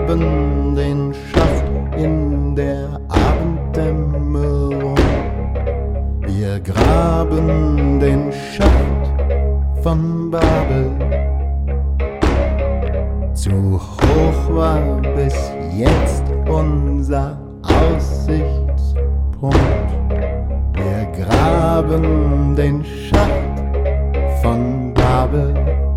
graben den Schacht in der Abenddämmerung. Wir graben den Schacht von Babel. Zu hoch war bis jetzt unser Aussichtspunkt. Wir graben den Schacht von Babel.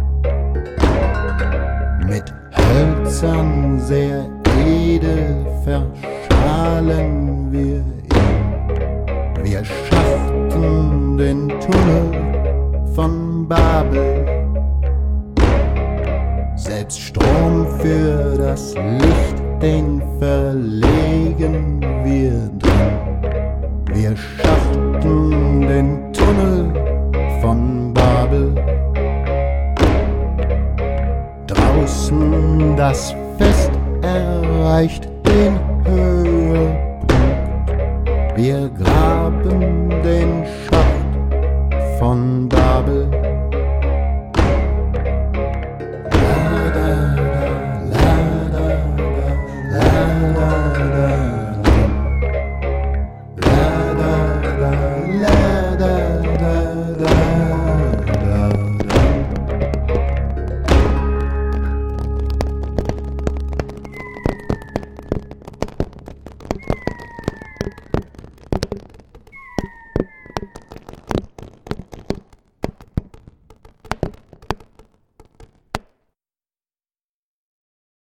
Mit Hölzern sehr edel verschalen wir ihn. Wir schachten den Tunnel von Babel. Selbst Strom für das Licht, den verlegen wir drin. Wir schachten den Tunnel von Babel. Draußen das Fest erreicht den Höhepunkt. Wir graben den Schacht von Babel. La